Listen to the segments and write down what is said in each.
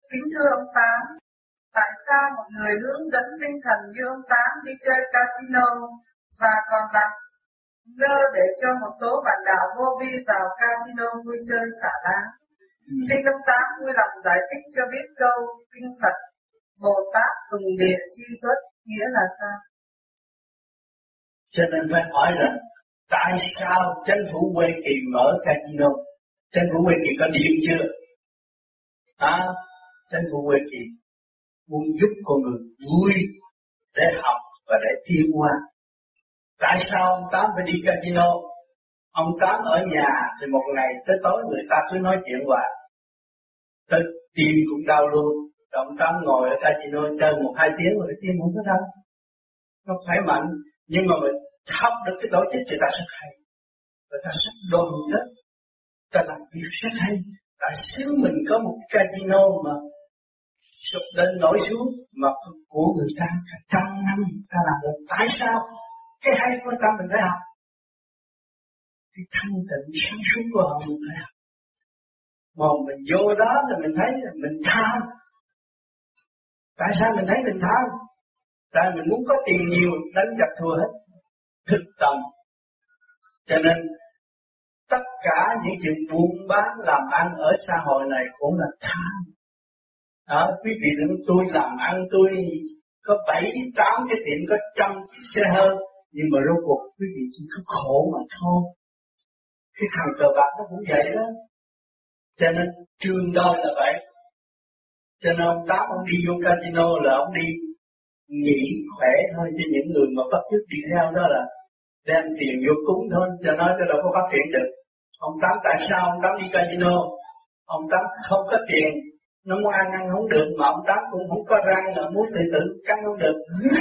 Kính thưa ông Tám, tại sao một người hướng dẫn tinh thần như ông Tám đi chơi casino và còn làm ngơ để cho một số bạn đạo vô vi vào casino vui chơi xả láng? Xin ông Tám vui lòng giải thích cho biết câu kinh Phật Bồ Tát tùng địa chi xuất nghĩa là sao? Cho nên phải hỏi rằng tại sao Chánh phủ Huệ Kỳ mở casino? Chánh phủ Huệ Kỳ có điện chưa? Chánh phủ Huệ Kỳ muốn giúp con người vui để học và để tiến hóa. Tại sao ông Tám phải đi casino? Ông Tám ở nhà thì một ngày tới tối người ta cứ nói chuyện hoài, tới tim cũng đau luôn. Ông Tám ngồi ở casino chơi 1-2 tiếng rồi tim không có đau, nó khỏe mạnh. Nhưng mà mình học được cái tổ chức thì ta rất hay, người ta rất đoàn kết, ta làm việc rất hay. Tại xứ mình có một casino mà sụp lên nổi xuống mà của người ta cả trăm năm ta làm được. Tại sao? Cái hay của ta mình phải học, cái thanh tịnh sáng suốt của họ mình phải học. Mà mình vô đó là mình thấy là mình tham. Tại sao mình thấy mình tham? Tại mình muốn có tiền nhiều, đánh giặc thua hết. Thực tâm. Cho nên tất cả những chuyện buôn bán làm ăn ở xã hội này cũng là tham. Quý vị đừng tôi làm ăn tôi có 7-8 cái tiệm, có 100 chiếc xe hơi, nhưng mà rốt cuộc quý vị chỉ có khổ mà thôi. Cái thằng cờ bạc nó cũng vậy đó. Cho nên trường đời là vậy. Cho nên ông Tám ông đi vô casino là ông đi nghỉ khỏe thôi, chứ những người mà bắt chước đi theo đó là đem tiền vô cúng thôi, cho nói cho đâu có phát triển được. Ông Tám tại sao ông Tám đi casino? Ông Tám không có tiền, nó muốn ăn không được, mà ông Tám cũng không có răng, là muốn tự cắn không được.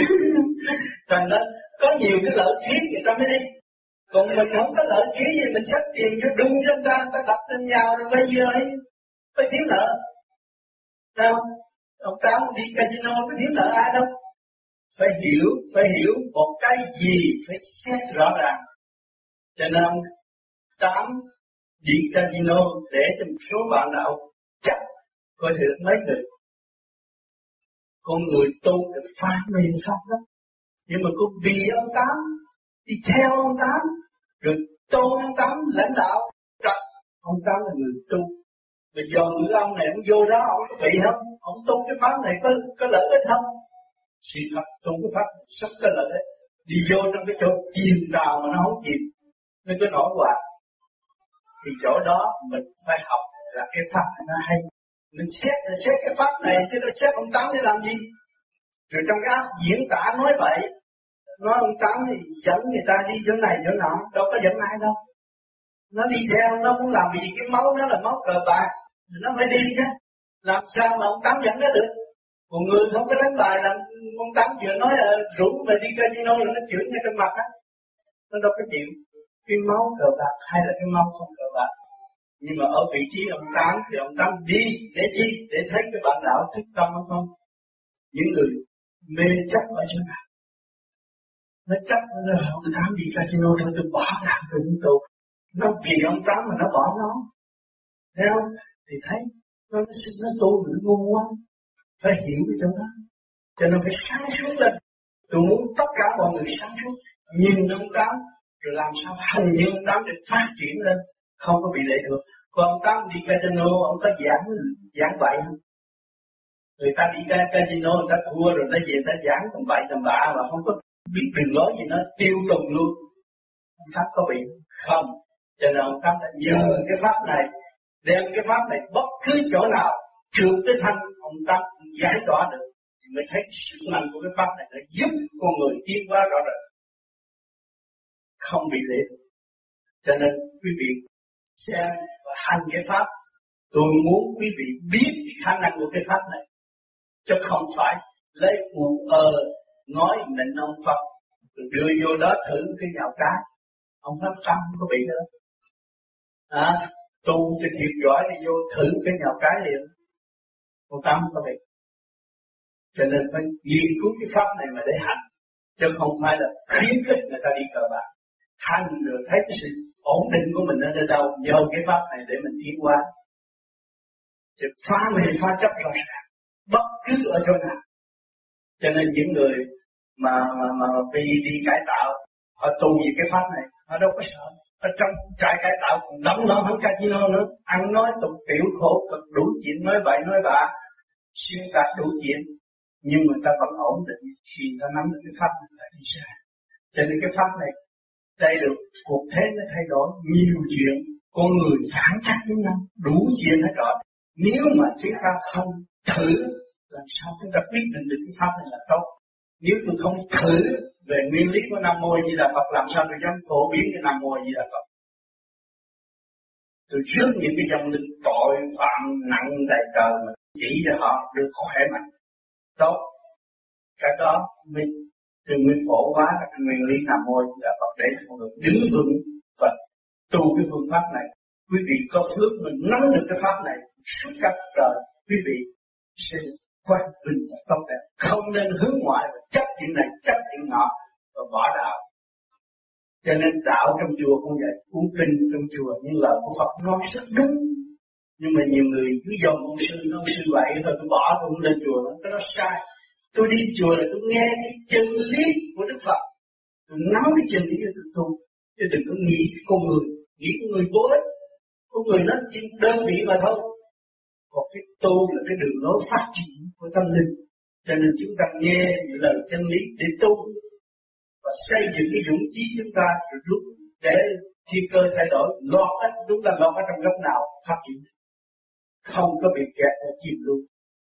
Thành đó có nhiều cái lợi khí người ta mới đi. Còn mình không có lợi khí gì, mình xách tiền vô đung cho người ta đập lên nhau rồi bây giờ ấy phải thiếu nợ. Đâu? Ông Tám đi casino có thiếu nợ ai đâu. Phải hiểu một cái gì phải xét rõ ràng. Cho nên ông Tám đi casino để cho một số bạn đạo chắc coi thử mấy người. Con người tu được phá mê pháp đó. Nhưng mà cũng vì ông Tám, đi theo ông Tám, rồi tôn ông Tám lãnh đạo. Ông Tám là người tu. Bây giờ người ông này ông vô đó, ông có bị không? Ông tu cái pháp này có lợi ích không? Sự thật tu cái pháp này rất có lợi ích. Đi vô trong cái chỗ chìm tàu mà nó không chìm, nó cứ nổi hoài. Thì chỗ đó mình phải học là cái pháp này nó hay. Mình xét cái pháp này, chứ nó xét ông Tám để làm gì? Rồi trong cái áp diễn tả nói vậy, nói ông Tám thì dẫn người ta đi chỗ này chỗ nọ, đâu có dẫn ai đâu. Nó đi theo, nó muốn làm gì, cái máu nó là máu cờ bạc, nó phải đi chứ. Làm sao mà ông Tám dẫn nó được? Một người không có đánh bài, làm ông Tám vừa nói là rủ mà đi casino là nó chửi ngay trên mặt á, nó đâu có chịu. Cái máu cờ bạc hay là cái máu không cờ bạc? Nhưng mà ở vị trí ông Tám thì ông Tám đi để gì? Để thấy cái bạn đạo thức tâm hay không? Những người mê chấp ở chỗ nào? Nó chấp nó ông Tám đi casino thôi, tôi bỏ làm tôi cũng tu. Nó vì ông Tám mà nó bỏ nó. Thấy không? Thì thấy nó tu được ngu quá. Phải hiểu cái chỗ đó. Cho nên phải sáng suốt lên. Tôi muốn tất cả mọi người sáng suốt. Nhìn ông Tám rồi làm sao hành như ông Tám để phát triển lên. Không có bị lệ thuộc. Còn ông Tám đi casino, ông có giảng bậy không? Người ta đi casino, người ta thua rồi ta về ta giảng tầm bậy tầm bạ mà không có biết đường lối gì, nó tiêu tùng luôn. Ông Tám có bị không? Cho nên ông Tám đã nhờ cái pháp này, đem cái pháp này bất cứ chỗ nào trường tới thanh, ông Tám giải tỏa được, thì mới thấy sức mạnh của cái pháp này đã giúp con người tiến hóa rõ rệt, không bị lệ thuộc. Cho nên quý vị xem và hành cái pháp. Tôi muốn quý vị biết cái khả năng của cái pháp này, chứ không phải lấy nói mình ông Phật rồi đưa vô đó thử cái nhạo cá. Ông Pháp Tâm không có bị nữa. Tu cho thiệt giỏi thì vô thử cái nhạo cái liền. Ông Tâm không có bị. Cho nên phải nghiên cứu cái pháp này mà để hành, chứ không phải là khuyến khích người ta đi cờ bạc. Hành rồi thấy cái sự ổn định của mình ở đâu, nhờ cái pháp này để mình tiến qua. Chứ phá mê phá chấp rõ ràng bất cứ ở chỗ nào. Cho nên những người mà đi cải tạo, họ tu về cái pháp này, họ đâu có sợ. Ở trong trại cải tạo còn đóng nó hơn casino nữa, ăn nói tục tiểu khổ cực đủ chuyện, nói bậy nói bạ, xuyên tạc đủ chuyện, nhưng mà ta vẫn ổn định khi ta nắm được cái pháp này là đi xa. Cho nên cái pháp này đây được cuộc thế nó thay đổi nhiều chuyện, con người phản trắc với nhau, đủ chuyện hết rồi. Nếu mà chúng ta không thử, làm sao chúng ta quyết định được cái pháp này là tốt? Nếu tôi không thử về nguyên lý của Nam Mô Di Đà Phật, làm sao tôi dám phổ biến cái Nam Mô Di Đà Phật? Tôi rước những cái dòng linh tội phạm nặng đầy trời mà chỉ cho họ được khỏe mạnh, tốt. Cái đó mới phổ hóa cái nguyên lý Nam Mô Di Đà Phật để mọi người đứng vững và tu cái phương pháp này. Quý vị có phước mình nắm được cái pháp này suốt cả đời, quý vị sẽ quang vinh và tốt đẹp. Không nên hướng ngoại và chấp chuyện này, chấp chuyện nọ và bỏ đạo. Cho nên đạo trong chùa cũng vậy, cuốn kinh trong chùa những lời của Phật nói rất đúng. Nhưng mà nhiều người cứ dòm ông sư vậy thôi, tôi bỏ tôi không lên chùa nữa, cái đó sai. Tôi đi chùa là tôi nghe cái chân lý của Đức Phật, tôi nắm cái chân lý của tôi tu, chứ đừng có nghĩ con người vô ích, con người nó chỉ đơn vị mà thôi. Còn cái tu là cái đường lối phát triển của tâm linh, cho nên chúng ta nghe những lời chân lý để tu và xây dựng cái dũng chí chúng ta rồi lúc để thiên cơ thay đổi, lo hết đúng là lo ở trong góc nào phát triển, không có bị kẹt ở chìm luôn.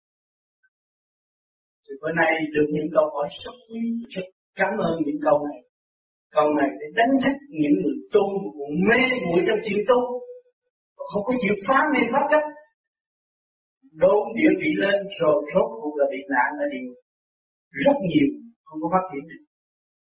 Thì bữa nay được những câu hỏi rất quý, rất cảm ơn những câu này. Câu này để đánh thức những người tu cũng mê muội trong chuyện tu, không có chịu phá mê pháp cách, đốn địa vị lên rồi rốt cuộc là bị nạn ở điều rất nhiều, không có phát triển được.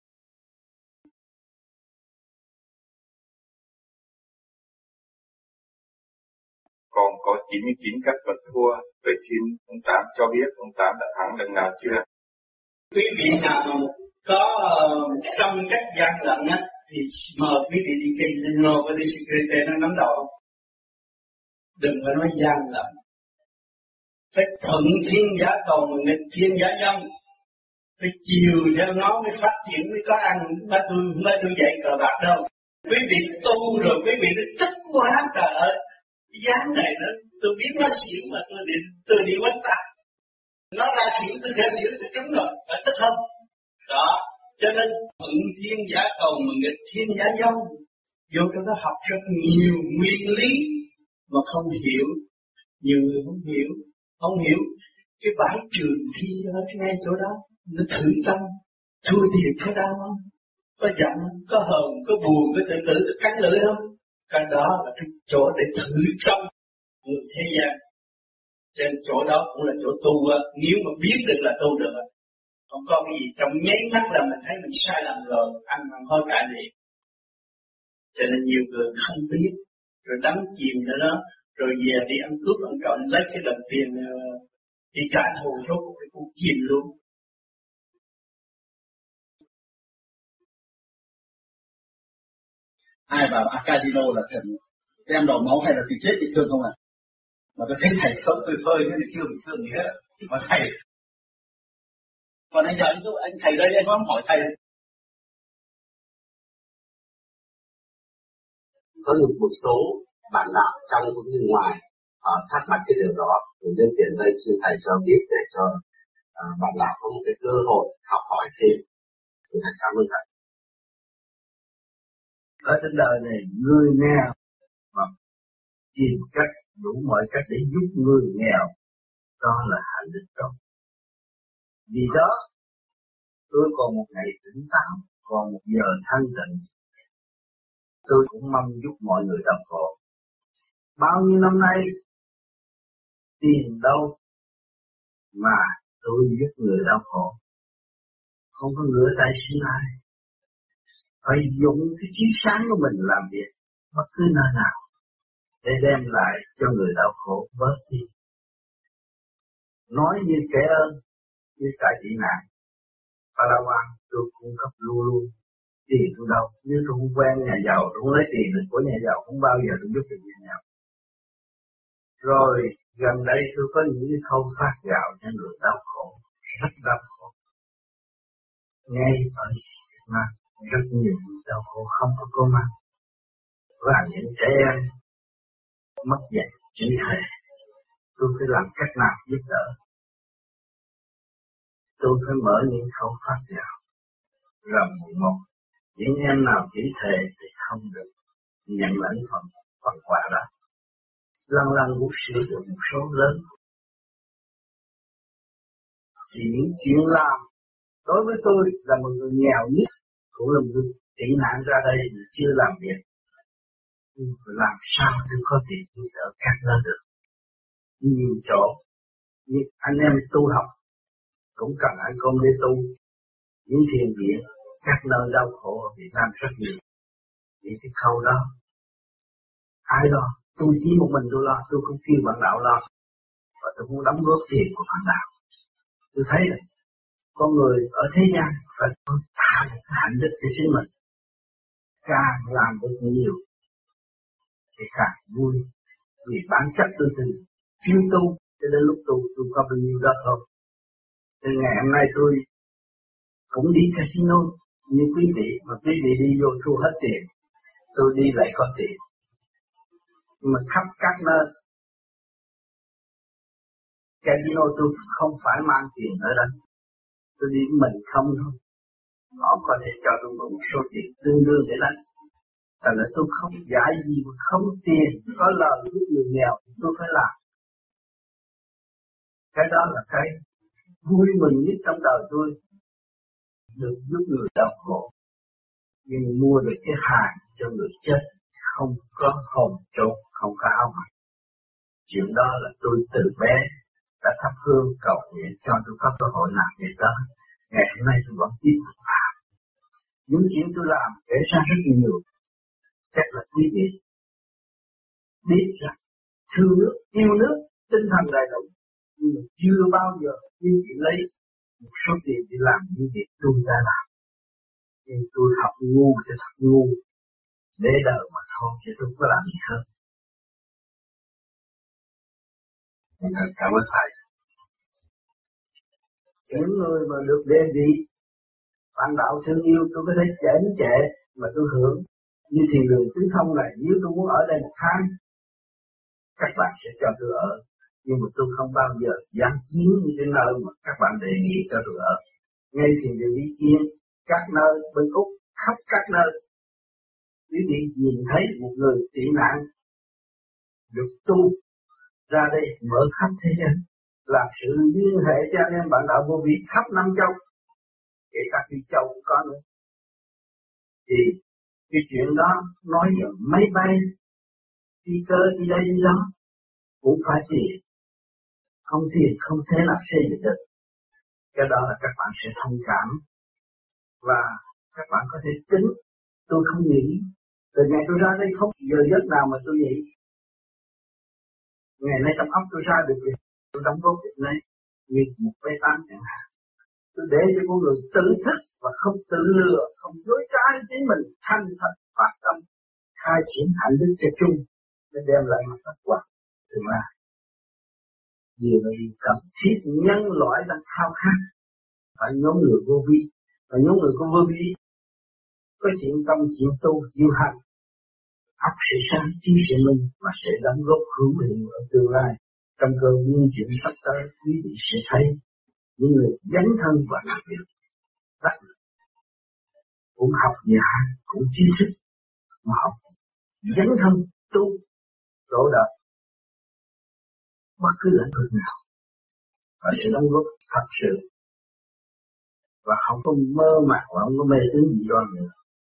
Còn có 99 các bậc thua, vậy xin ông Tám cho biết ông Tám đã thắng lần nào chưa? Quý vị nào có trong cách gian lận á thì mời quý vị đi casino với đi security nó nắm đầu. Đừng có nói gian lận. Phải thuận thiên giả cầu mà nghịch thiên giả dâm. Phải chiều theo nó mới phát triển mới có ăn, mới tôi dạy cờ bạc đâu. Quý vị tu rồi quý vị nó tức quá trời ơi. Cái giá này nó tôi biết nó xỉu mà tôi đi quánh ta. Nó ra xỉu tôi theo xỉu tôi trúng rồi, phải tức không? Đó, cho nên thuận thiên giả cầu mà nghịch thiên giả dâm. Vô trong đó học rất nhiều nguyên lý mà không hiểu. Nhiều người không hiểu cái bãi trường thi ở ngay chỗ đó, nó thử tâm, thua thiệt có đau không? Có giận không? Có hờn, có buồn, có tự tử, có cắn lưỡi không? Cái đó là cái chỗ để thử tâm người thế gian. Trên chỗ đó cũng là chỗ tu á, nếu mà biết được là tu được. Không có cái gì trong nháy mắt là mình thấy mình sai lầm rồi, ăn năn hối cải liền. Cho nên nhiều người không biết, rồi đắm chìm nữa đó, rồi về đi ăn cướp ăn trộm lấy cái đồng tiền đi trả thù số của cái cuộc chìm luôn. Ai vào casino là thành đem đổ máu hay là thì chết bị thương không à? Mà tôi thấy thầy sống phơi thế thì chưa bị thương gì hết. Mà thầy, còn anh giờ anh thầy đây anh có hỏi thầy. Có một số bạn đạo trong cũng như ngoài thắc mắc cái điều đó, thì đến tiền đây xin thầy cho biết để cho bạn đạo có một cái cơ hội học hỏi thêm. Thì thầy cảm ơn thầy. Ở trên đời này người nghèo mà tìm cách đủ mọi cách để giúp người nghèo, đó là hạnh đức tốt. Vì đó tôi còn một ngày tỉnh táo, còn một giờ thanh tịnh, tôi cũng mong giúp mọi người đau khổ. Bao nhiêu năm nay tìm đâu mà tôi giúp người đau khổ, không có ngửa tay xin ai. Phải dùng cái chiếc sáng của mình làm việc bất cứ nơi nào để đem lại cho người đau khổ bớt đi. Nói như kẻ ơn, như cải trị nạn, Palawan tôi cung cấp luôn luôn. Tiền tôi đâu, nếu tôi không quen nhà giàu, tôi không lấy tiền được của nhà giàu, không bao giờ tôi giúp được nhà giàu. Rồi Gần đây tôi có những cái khâu phát gạo cho người đau khổ, rất đau khổ. Ngay ở Việt Nam rất nhiều người đau khổ không có công ăn. Và những trẻ em mất dạy chỉ thề. Tôi phải làm cách nào giúp đỡ. Tôi phải mở những khâu phát gạo. Rầm 11. Những em nào chỉ thề thì không được nhận lãnh phần quà đó. Lần lần cũng sửa được một số lớn. Thì những chuyện làm đối với tôi là một người nghèo nhất, cũng là một người tị nạn ra đây mà chưa làm việc. Làm sao tôi có thể giúp đỡ các nơi được. Nhiều chỗ như anh em tu học cũng cần ăn cơm để tu. Những thiền viện các nơi đau khổ ở Việt Nam rất nhiều. Những cái khâu đó ai lo? Tôi chỉ một mình tôi lo, tôi không kêu bạn đạo lo. Và tôi muốn đóng góp tiền của bạn đạo. Tôi thấy là con người ở thế gian phải thả một cái hạnh đức cho chính mình. Càng làm được nhiều thì càng vui. Vì bản chất tôi từ chuyên tu cho đến lúc tôi có bao nhiêu đó thôi. Từ ngày hôm nay tôi cũng đi casino như quý vị, mà quý vị đi vô thu hết tiền, tôi đi lại có tiền. Nhưng mà khắp các nơi casino tôi không phải mang tiền ở đây, tôi đi mình không thôi. Họ có thể cho tôi một số tiền tương đương để đánh. Tại là tôi không giải gì mà không tiền, có lời với người nghèo tôi phải làm. Cái đó là cái vui mừng nhất trong đời tôi, được giúp người đau khổ. Nhưng mua được cái hàng cho người chết, không có hồn trốn, không có áo mặc. Chuyện đó là tôi từ bé đã thắp hương cầu nguyện cho tôi có cơ hội làm việc đó. Ngày hôm nay tôi vẫn tiếp tục làm. Những chuyện tôi làm kể ra rất nhiều. Chắc là quý vị biết rằng thương nước, yêu nước, tinh thần đầy đủ. Nhưng mà chưa bao giờ quý vị lấy một số tiền để làm những việc tôi đã làm. Nhưng tôi học ngu cho thật ngu, để đời mà thôi chứ tôi không có làm gì hơn. Cảm ơn thầy. Những người mà được đề vị bạn đạo thương yêu tôi có thể chảnh chệ mà tôi hưởng. Như thiền đường tứ thông này, nếu tôi muốn ở đây một tháng, các bạn sẽ cho tôi ở. Nhưng mà tôi không bao giờ dám chiếm những cái nơi mà các bạn đề nghị cho tôi ở. Ngay thiền đường đi chiên, các nơi bên Úc, khắp các nơi, quý vị nhìn thấy một người tị nạn được tu ra đây mở khắp thế gian, làm sự liên hệ cho anh em bạn đạo vô vi khắp năm châu, kể cả phi châu cũng có nữa. Thì cái chuyện đó nói về máy bay, phi cơ đi đây đi đó cũng phải tiền, không tiền không thể nào xây dựng được. Cái đó là các bạn sẽ thông cảm và các bạn có thể tính. Tôi không nghĩ từ ngày tôi ra đây không giờ giấc nào mà tôi nghĩ. Ngày nay trong óc tôi ra được việc tôi đóng góp việc này như một bê tán chẳng hạn. Tôi để cho con người tự thức và không tự lừa, không dối trá chính mình, thanh thật phát tâm khai triển hạnh đức cho chung để đem lại một kết quả tương lai. Điều này cần thiết nhân loại đang khao khát. Phải nhóm người vô vi, và nhóm người có vô vi có thiện tâm chịu tu chịu hành, óc sẽ sáng trí sẽ minh và sẽ đóng góp hữu hiệu ở tương lai. Trong cơn nguyên chuyển sắp tới, quý vị sẽ thấy những người dấn thân và làm việc đắc lực, cũng học giả, cũng trí thức, mà học dấn thân tu độ đời bất cứ lĩnh vực nào và sẽ đóng góp thật sự và không có mơ màng và không có mê tín gì đó nữa.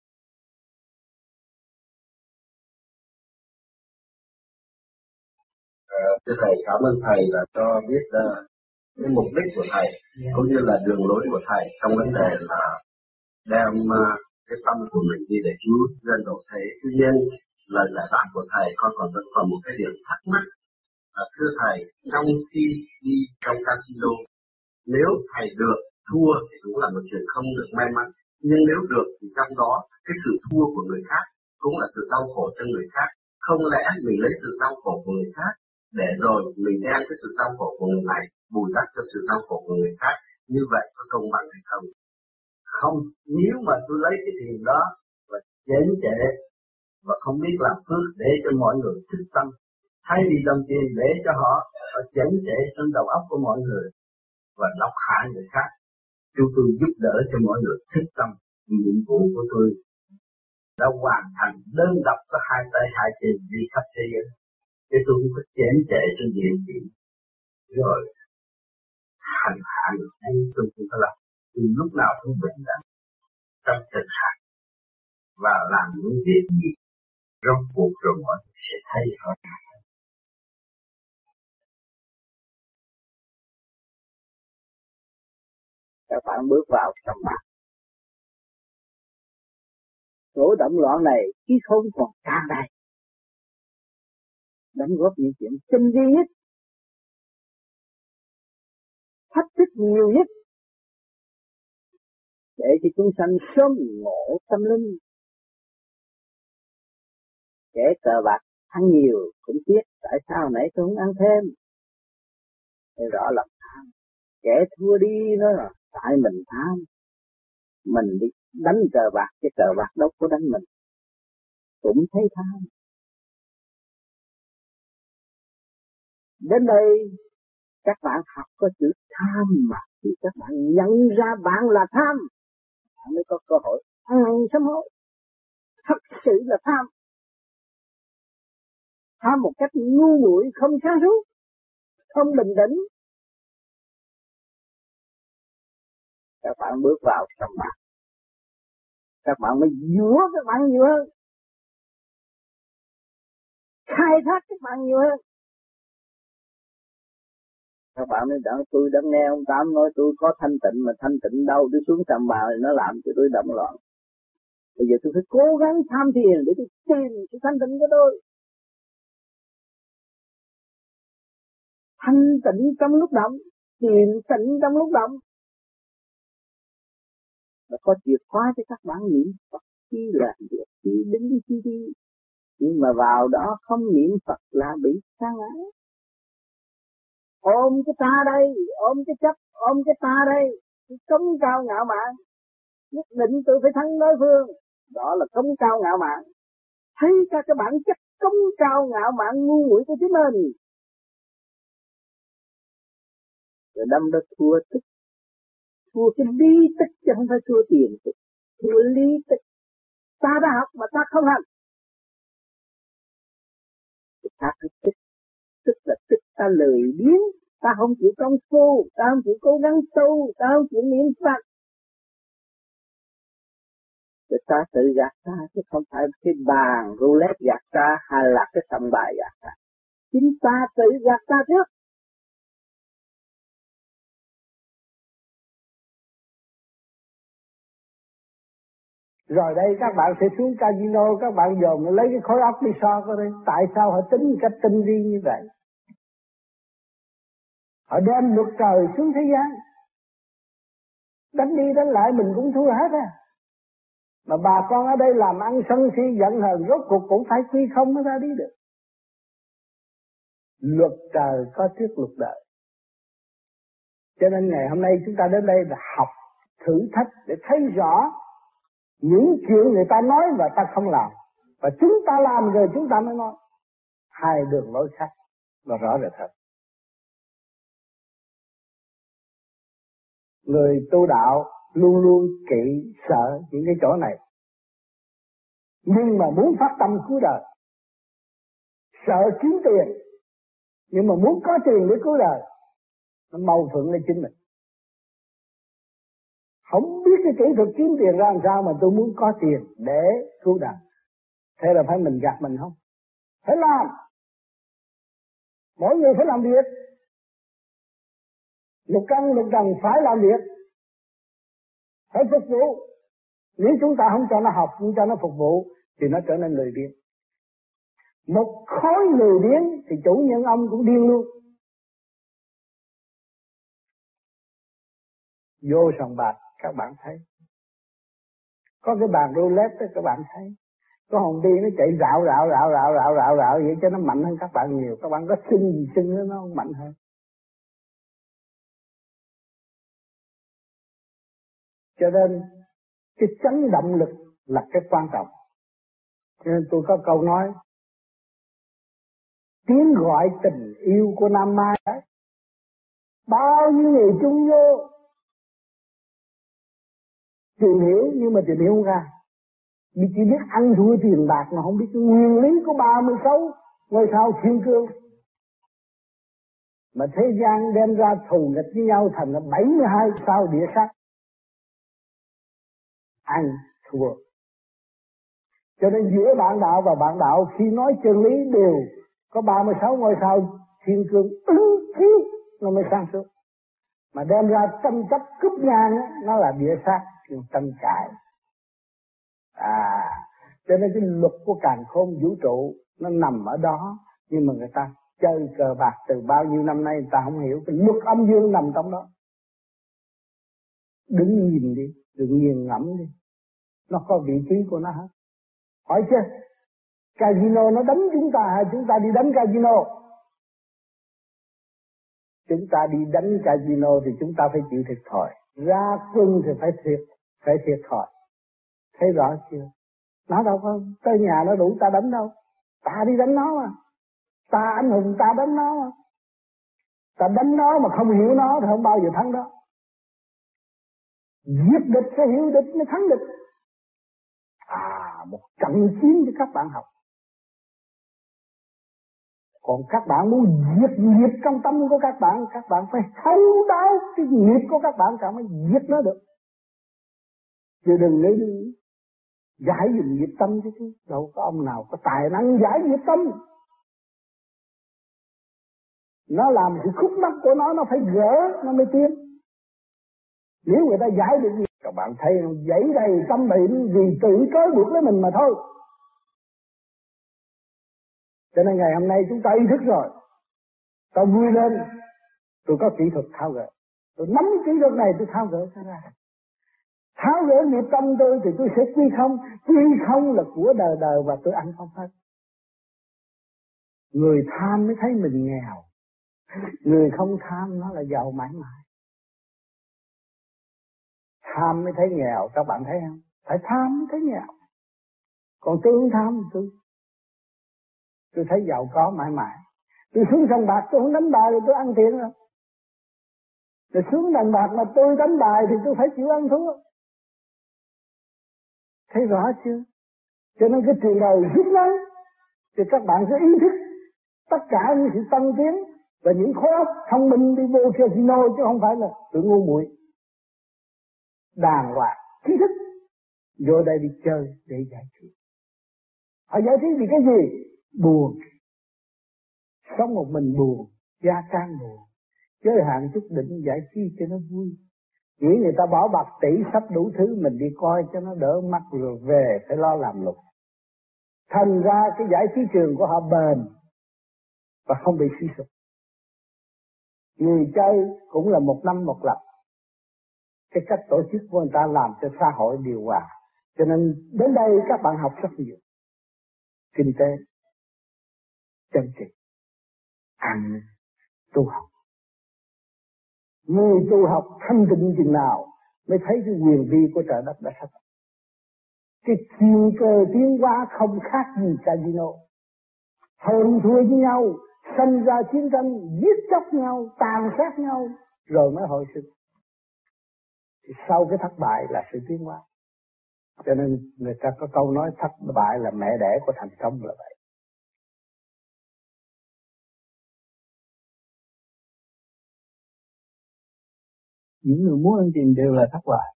Thưa thầy, cảm ơn thầy là cho biết cái mục đích của thầy cũng như là đường lối của thầy trong vấn đề là đem cái tâm của mình đi để cứu dân độ thế. Tuy nhiên lời giải đáp của thầy con vẫn còn một cái điểm thắc mắc. Thưa thầy, trong khi đi trong casino, nếu thầy được thua thì cũng là một chuyện không được may mắn, nhưng nếu được thì trong đó cái sự thua của người khác cũng là sự đau khổ cho người khác. Không lẽ mình lấy sự đau khổ của người khác để rồi mình đem cái sự đau khổ của người này bù đắp cho sự đau khổ của người khác, như vậy có công bằng hay không? Không, nếu mà tôi lấy cái tiền đó và chém chệ và không biết làm phước để cho mọi người thức tâm, thay vì đồng tiền để cho họ chém chệ trong đầu óc của mọi người và độc hại người khác, tôi giúp đỡ cho mọi người thức tâm. Nhiệm vụ của tôi đã hoàn thành đơn độc, có hai tay hai chân đi khắp thế giới, chứ tôi không có chém chệ trên địa vị rồi hành hạ người ấy. Tôi không có làm, tôi lúc nào cũng bình đẳng trong thực hành và làm những việc gì rốt cuộc rồi mọi người sẽ thấy rõ ràng. Các bạn bước vào trong mặt chỗ động loạn này, khi không còn tràn đầy, đóng góp những chuyện tinh vi nhất, thách thức nhiều nhất, để cho chúng sanh sớm ngộ tâm linh. Kẻ cờ bạc ăn nhiều cũng tiếc, tại sao nãy tôi không ăn thêm? Thấy rõ lòng tham. Kẻ thua đi nó là tại mình tham. Mình đi đánh cờ bạc, cái cờ bạc đâu có đánh mình, cũng thấy tham. Đến đây các bạn học có chữ tham mà khi các bạn nhận ra bạn là tham, bạn mới có cơ hội ăn năn sám hối. Thật sự là tham. Tham một cách ngu muội, không sáng suốt, không bình tĩnh. Các bạn bước vào trong bạn, các bạn mới dũa các bạn nhiều hơn, khai thác các bạn nhiều hơn. Các bạn nói tôi đã nghe ông Tám nói tôi có thanh tịnh, mà thanh tịnh đâu, tôi xuống Trầm Bà nó làm cho tôi động loạn. Bây giờ tôi phải cố gắng tham thiền để tôi tìm sự thanh tịnh của tôi. Thanh tịnh trong lúc động, tìm tịnh trong lúc động. Và có chìa khóa cho các bạn niệm Phật khi làm việc, khi đứng khi đi. Nhưng mà vào đó không niệm Phật là bị sa ngã. Ôm cái ta đây, ôm cái chấp, ôm cái ta đây, cái cống cao ngạo mạn. Nhất định tôi phải thắng đối phương. Đó là cống cao ngạo mạn. Thấy các bản chất cống cao ngạo mạn ngu muội của chính mình. Rồi đâm ra thua tức. Thua cái lý tức chứ không phải thua tiền tức. Thua lý tức. Ta đã học mà ta không hành. Ta phải tức. Tức là tức ta lười biếng. Ta không chịu công phu. Ta không chịu cố gắng tu. Ta không chịu niệm Phật. Để ta tự gạt ta, chứ không phải cái bàn roulette gạt ta hay là cái sòng bài gạt ta. Chính ta tự gạt ta trước. Rồi đây các bạn sẽ xuống casino, các bạn dồn lấy cái khối óc đi so coi đây. Tại sao họ tính một cách tinh vi như vậy? Họ đem luật trời xuống thế gian. Đánh đi đánh lại mình cũng thua hết á. Mà bà con ở đây làm ăn sân si giận hờn, rốt cuộc cũng phải quy không mới ra đi được. Luật trời có trước luật đời. Cho nên ngày hôm nay chúng ta đến đây là học, thử thách để thấy rõ những chuyện người ta nói và ta không làm. Và chúng ta làm rồi chúng ta mới nói. Hai đường lối khác và rõ rệt thật. Người tu đạo luôn luôn kỵ sợ những cái chỗ này. Nhưng mà muốn phát tâm cứu đời. Sợ kiếm tiền. Nhưng mà muốn có tiền để cứu đời. Nó mâu thuẫn lên chính mình. Không biết cái kỹ thuật kiếm tiền ra làm sao mà tôi muốn có tiền để cứu đời. Thế là phải mình gạt mình không? Phải làm. Mỗi người phải làm việc. Lục căn lục trần phải làm việc. Phải phục vụ. Nếu chúng ta không cho nó học, không cho nó phục vụ thì nó trở nên lười biếng. Một khối lười biếng thì chủ nhân ông cũng điên luôn. Vô sòng bạc các bạn thấy. Có cái bàn roulette đó các bạn thấy. Có hồn bi nó chạy rạo vậy cho nó mạnh hơn các bạn nhiều. Các bạn có sưng gì sưng nó không mạnh hơn. Cho nên cái chấn động lực là cái quan trọng. Cho nên tôi có câu nói, tiếng gọi tình yêu của Nam Mai đấy. Bao nhiêu người chung vô tìm hiểu nhưng mà tìm hiểu không ra. Chỉ biết ăn thua tiền bạc mà không biết cái nguyên lý của 36 ngôi sao thiên cương. Mà thế gian đem ra thù nghịch với nhau thành là 72 sao địa sát. Ăn thua. Cho nên giữa bạn đạo và bạn đạo khi nói chân lý đều có 36 ngôi sao thiên cương ứng chiếu nó mới sang suốt. Mà đem ra tranh chấp cướp ngang nó là địa sát, tranh cãi. Cho nên cái luật của càn khôn vũ trụ nó nằm ở đó. Nhưng mà người ta chơi cờ bạc từ bao nhiêu năm nay người ta không hiểu cái luật âm dương nằm trong đó. Đứng nhìn đi, đừng nghiền ngẫm đi. Nó có vị trí của nó hết. Hỏi chứ, casino nó đánh chúng ta hay chúng ta đi đánh casino? Chúng ta đi đánh casino thì chúng ta phải chịu thiệt thòi. Ra quân thì phải thiệt thòi. Thấy rõ chưa? Nó đâu có tới nhà nó đủ ta đánh đâu. Ta đi đánh nó mà. Ta anh hùng ta đánh nó mà. Ta đánh nó mà không hiểu nó thì không bao giờ thắng đó. Giết địch phải hiểu địch mới thắng địch. Một trận chiến cho các bạn học. Còn các bạn muốn diệt nghiệp trong tâm của các bạn phải thấu đáo cái nghiệp của các bạn mới diệt nó được. Chứ đừng lấy giải dùm nghiệp tâm chứ. Đâu có ông nào có tài năng giải nghiệp tâm. Nó làm sự khúc mắc của nó phải gỡ, nó mới tiến. Nếu người ta giải được gì, các bạn thấy dãy đầy tâm bệnh vì tự cớ buộc lấy mình mà thôi. Cho nên ngày hôm nay chúng ta ý thức rồi. Ta vui lên, tôi có kỹ thuật tháo gỡ. Tôi nắm kỹ thuật này tôi tháo gỡ ra. Tháo gỡ nghiệp tâm tôi thì tôi sẽ quy không. Quy không là của đời đời và tôi ăn không hết. Người tham mới thấy mình nghèo. Người không tham nó là giàu mãi mãi. Tham mới thấy nghèo, các bạn thấy không? Phải tham mới thấy nghèo. Còn tôi không tham tôi thấy giàu có mãi mãi. Tôi xuống sòng bạc tôi không đánh bài thì tôi ăn tiền rồi. Rồi xuống sòng bạc mà tôi đánh bài thì tôi phải chịu ăn thua. Thấy rõ chưa? Cho nên cái trường đời rút ngắn thì các bạn sẽ ý thức tất cả những sự tăng tiến và những khối óc thông minh đi vô casino chứ không phải là tự ngu muội. Đàng hoàng, trí thức vô đây đi chơi để giải trí. Họ giải trí vì cái gì? Buồn. Sống một mình buồn, gia can buồn. Giới hạn chút đỉnh giải trí cho nó vui. Nghĩ người ta bỏ bạc tỷ sắp đủ thứ mình đi coi cho nó đỡ mắt rồi về phải lo làm lục. Thành ra cái giải trí trường của họ bền và không bị suy sụp. Người chơi cũng là một năm một lần. Cái cách tổ chức của người ta làm cho xã hội điều hòa. Cho nên đến đây các bạn học rất nhiều. Kinh tế, chân trị, an ninh, tu học. Người tu học thanh tịnh chừng nào mới thấy cái quyền vi của trời đất đã sắp. Cái chiều cơ tiến hóa không khác gì casino. Hơn thua với nhau, sanh ra chiến tranh, giết chóc nhau, tàn sát nhau, rồi mới hồi sinh. Thì sau cái thất bại là sự tiến hóa. Cho nên người ta có câu nói thất bại là mẹ đẻ của thành công là vậy. Những người muốn ăn tiền đều là thất bại.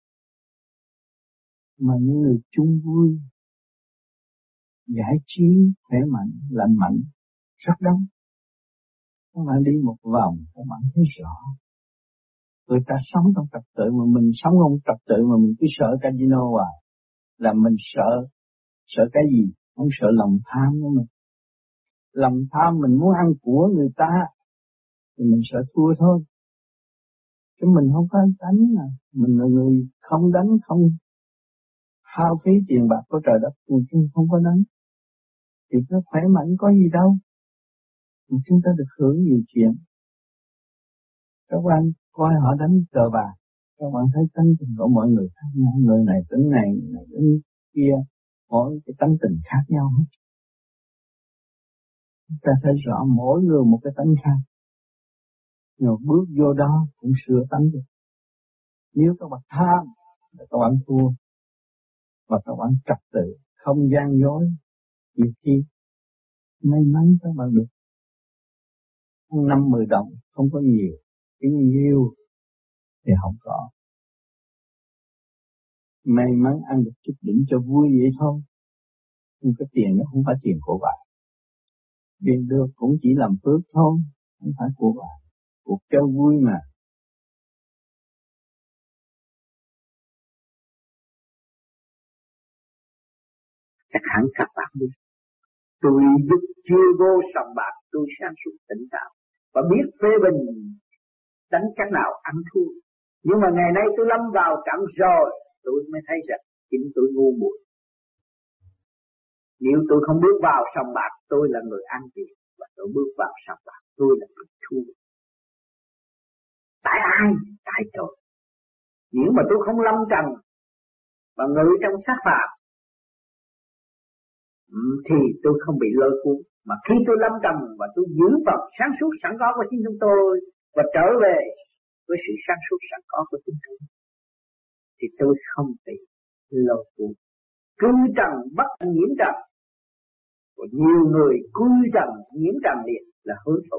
Mà những người chung vui, giải trí, khỏe mạnh, lành mạnh, rất đông. Các bạn đi một vòng, các bạn thấy rõ. Người ta sống trong trật tự mà mình sống không trật tự mà mình cứ sợ casino là mình sợ cái gì? Không sợ lòng tham nữa mà. Lòng tham mình muốn ăn của người ta thì mình sợ thua thôi. Chứ mình không có đánh mà. Mình là người không đánh, hao phí tiền bạc của trời đất, chúng không có nắng. Thì nó khỏe mạnh có gì đâu. Chúng ta được hưởng nhiều chuyện. Các bạn coi họ đánh cờ bạc, các bạn thấy tánh tình của mọi người khác nhau, người này tính này, người này tính kia, mỗi cái tánh tình khác nhau hết. Chúng ta thấy rõ mỗi người một cái tánh khác, nhưng bước vô đó cũng sửa tánh được. Nếu các bạn tham, là các bạn thua, và các bạn trật tự, không gian dối, nhiều khi may mắn các bạn được 5-10 đồng, không có nhiều, cái nhiều thì không có. May mắn ăn được chút đỉnh cho vui vậy thôi. Nhưng cái tiền nó không phải tiền của bạn. Tiền được cũng chỉ làm phước thôi, không phải của bạn. Cuộc chơi vui mà. Chắc hẳn các bạn biết. Tôi giúp chưa vô sòng bạc, tôi sáng suốt tỉnh táo và biết phê bình đánh cách nào ăn thua. Nhưng mà ngày nay tôi lâm vào trận rồi, tôi mới thấy rằng chính tôi ngu muội. Nếu tôi không bước vào sòng bạc, tôi là người ăn tiền, và tôi bước vào sòng bạc, tôi là người thua. Tại ai? Tại tôi. Nếu mà tôi không lâm trần và ngự trong sát phạm, thì tôi không bị lôi cuốn. Mà khi tôi lâm trần và tôi giữ phần sáng suốt sẵn có của chính chúng tôi và trở về với sự sáng suốt sẵn có của chính tôi, thì tôi không bị lôi cuốn. Cư trần bất nhiễm trần. Và nhiều người cư trần nhiễm trần liền là hưởng thụ.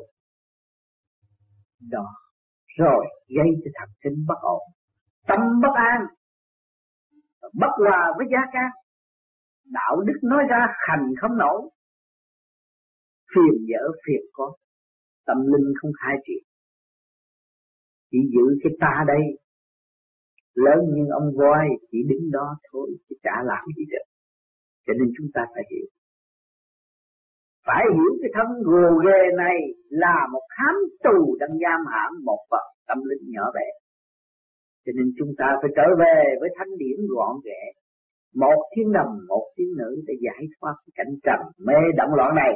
Đó. Rồi gây cho thần kinh bất ổn, tâm bất an, bất hòa với gia can. Đạo đức nói ra hành không nổi, phiền dở phiền có, tâm linh không khai triển. Chỉ giữ cái ta đây, lớn nhưng ông voi chỉ đứng đó thôi, chứ chả làm gì được. Cho nên chúng ta phải hiểu. Phải hiểu cái thân gồ ghề này là một khám tù đang giam hãm một phần tâm linh nhỏ bé. Cho nên chúng ta phải trở về với thánh điển gọn ghẽ. Một thiên đồng, một thiên nữ để giải thoát cái cảnh trần mê động loạn này.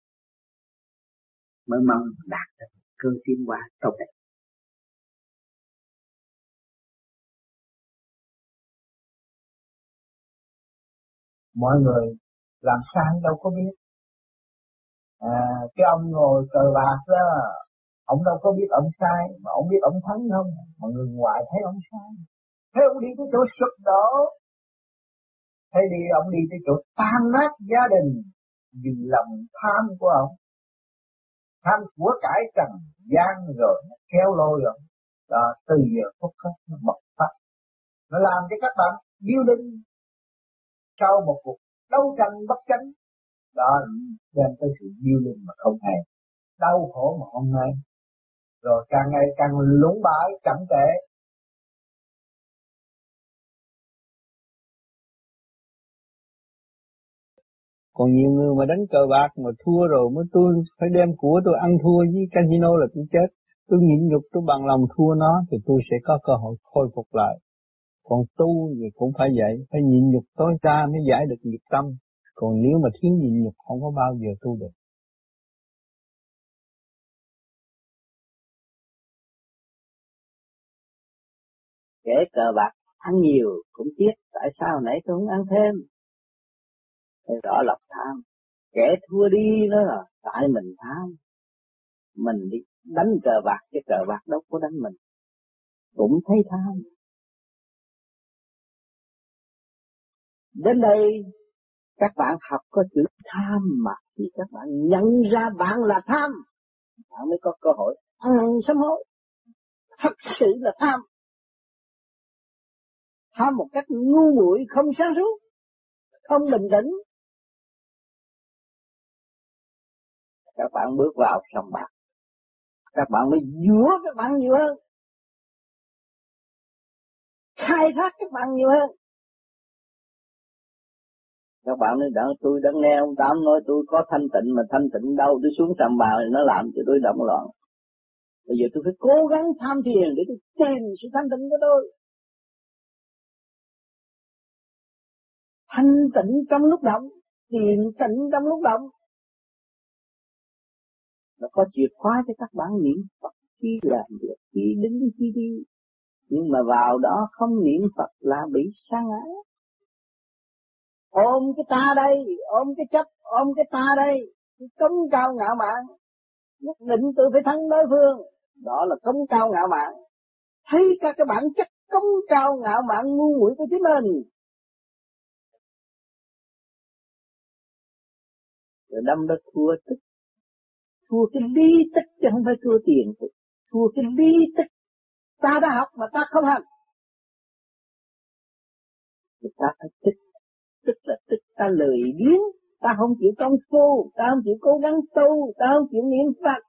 Mới mong đạt được cơ tiến hóa tốt đẹp. Mọi người làm sai đâu có biết. Cái ông ngồi cờ bạc đó, ông đâu có biết ông sai, mà ông biết ông thắng không? Mọi người ngoài thấy ông sai. Thế ông đi tới chỗ sụp đổ, thế đi ông đi tới chỗ tan nát gia đình vì lòng tham của ông. Tham của cải trần gian rồi nó kéo lôi rồi. Đó, từ giờ phút khắc nó bộc phát. Nó làm cho các bạn điêu linh sau một cuộc đấu tranh bất chánh. Đó, đem tới sự điêu linh mà không hay. Đau khổ mà không hay. Rồi càng ngày càng lũng bại, chậm trễ. Còn nhiều người mà đánh cờ bạc mà thua rồi mới tôi phải đem của tôi ăn thua với casino là tôi chết. Tôi nhịn nhục, tôi bằng lòng thua nó thì tôi sẽ có cơ hội khôi phục lại. Còn tu thì cũng phải vậy, phải nhịn nhục tối đa mới giải được nghiệp tâm. Còn nếu mà thiếu nhịn nhục không có bao giờ tu được. Kể cờ bạc ăn nhiều cũng tiếc, tại sao nãy tôi không ăn thêm? Thấy rõ lòng tham. Kẻ thua đi nó là tại mình tham. Mình đi đánh cờ bạc, cái cờ bạc đâu có đánh mình. Cũng thấy tham. Đến đây các bạn học có chữ tham mà khi các bạn nhận ra bạn là tham, bạn mới có cơ hội ăn sám hối. Thật sự là tham. Tham một cách ngu muội, không sáng suốt, không bình tĩnh. Các bạn bước vào sòng bạc, các bạn mới dúa các bạn nhiều hơn, khai thác các bạn nhiều hơn. Các bạn nói tôi đã nghe ông Tám nói tôi có thanh tịnh, mà thanh tịnh đâu, tôi xuống sòng bạc nó làm cho tôi động loạn. Bây giờ tôi phải cố gắng tham thiền để tôi tìm sự thanh tịnh của tôi. thanh tịnh trong lúc động, thiền tịnh trong lúc động. Nó có chìa khóa cho các bạn niệm Phật khi làm việc, khi đứng, khi đi. Nhưng mà vào đó không niệm Phật là bị sa ngã. Ôm cái ta đây, ôm cái chấp, ôm cái ta đây, cái cống cao ngạo mạn, nhất định tôi phải thắng đối phương. Đó là cống cao ngạo mạn. Thấy các cái bản chất cống cao ngạo mạn ngu muội của chính mình. Rồi đâm ra thua tích. Thua cái lý tích chứ không phải thua tiền tích. Thua cái lý tích. Ta đã học mà ta không hành. Thì ta phải tích. Tức là tích ta lười biếng. Ta không chịu công phu. Ta không chịu cố gắng tu. Ta không chịu niệm Phật.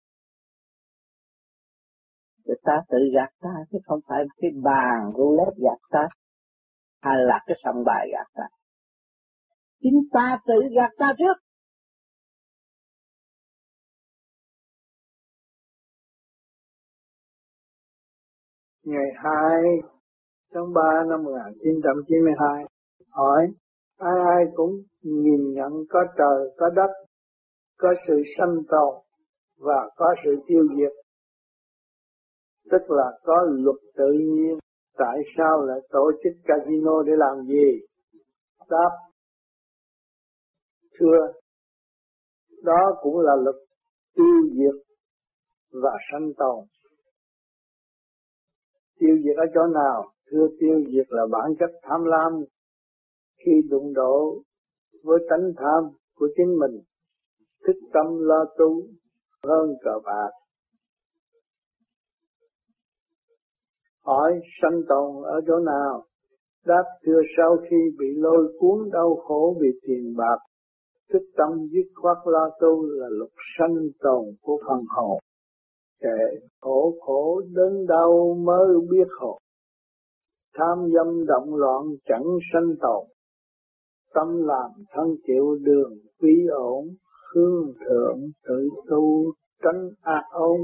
Rồi ta tự gạt ta. Chứ không phải cái bàn roulette gạt ta. Hay là cái sòng bài gạt ta. Chính ta tự gạt ta trước. Ngày 2/3/1992 hỏi ai cũng nhìn nhận có trời, có đất, có sự sanh tồn và có sự tiêu diệt, tức là có luật tự nhiên. Tại sao lại tổ chức casino để làm gì? Đáp: thưa, đó cũng là luật tiêu diệt và sanh tồn. Tiêu diệt ở chỗ nào? Thưa, tiêu diệt là bản chất tham lam. Khi đụng độ với tánh tham của chính mình, thức tâm lo tu hơn cờ bạc. Hỏi sanh tồn ở chỗ nào? Đáp: thưa, sau khi bị lôi cuốn đau khổ vì tiền bạc, thức tâm dứt khoát lo tu là luật sanh tồn của phần hồn. Kệ khổ đớn đau mới biết khổ. Tham dâm động loạn chẳng sanh tồn. Tâm làm thân chịu đường quý ổn, hương thượng tự tu tránh ác ôn.